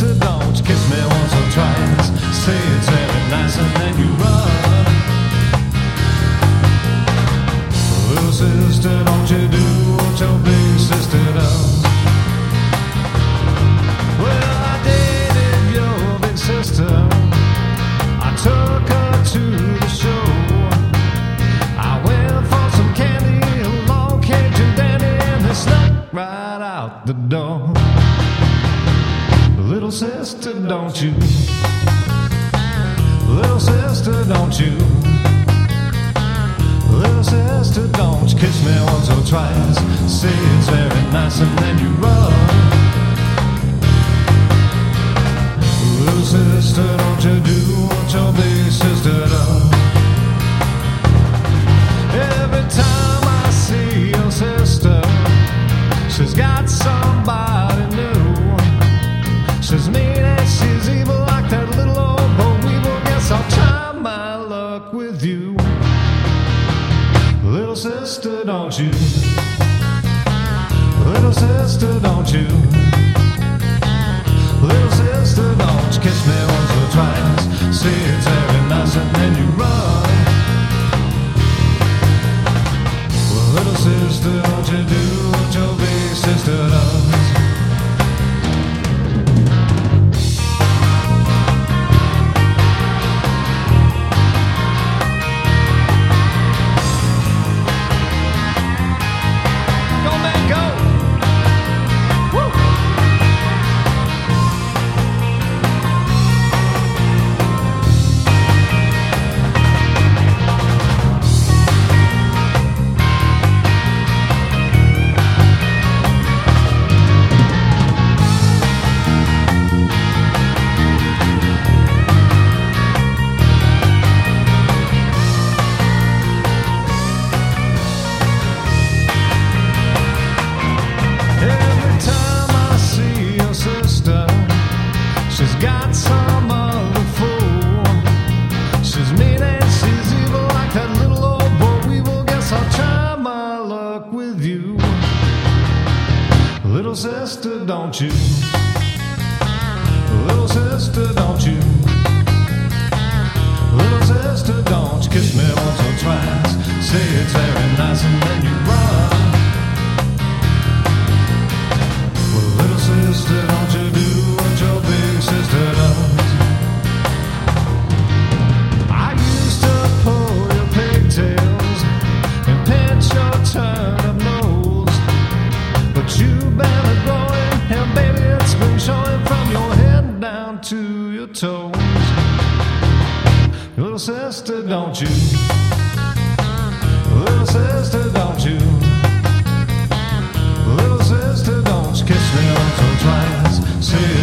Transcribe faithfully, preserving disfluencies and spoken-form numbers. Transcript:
sister, don't you kiss me once or twice. Say it's very nice and then you run. Little sister, don't you do what your big sister does. Well, I dated your big sister. I took her to the show. I went for some candy, a long Cajun dandy, and they snuck right out the door. Little sister, don't you? Little sister, don't you? Little sister, don't you kiss me once or twice. Say it's very nice and then you run. Little sister, don't you do what your big sister does. Every time I see your sister, she's got somebody new. She's mean and she's evil like that little old bo weevil. Guess I'll try my luck with you. Little sister, don't you? Little sister, don't you? Little sister, don't you kiss me once or twice. Say it's very nice and then you run. Well, little sister, don't you do what your big sister does. She's got some other fool. She's mean and she's evil like that little old bo weevil. Guess I'll try my luck with you. Little sister, don't you? Little sister, don't you? Little sister, don't you kiss me once or twice. Say it's very nice and then you run. Well, little sister, don't you do what your big sister does. I used to pull your pigtails and pinch your turnip nose, but you've been a growing, and baby it's been showing from your head down to your toes. Little sister, don't you? Little sister, don't you? Little sister, don't you kiss me once or twice. Say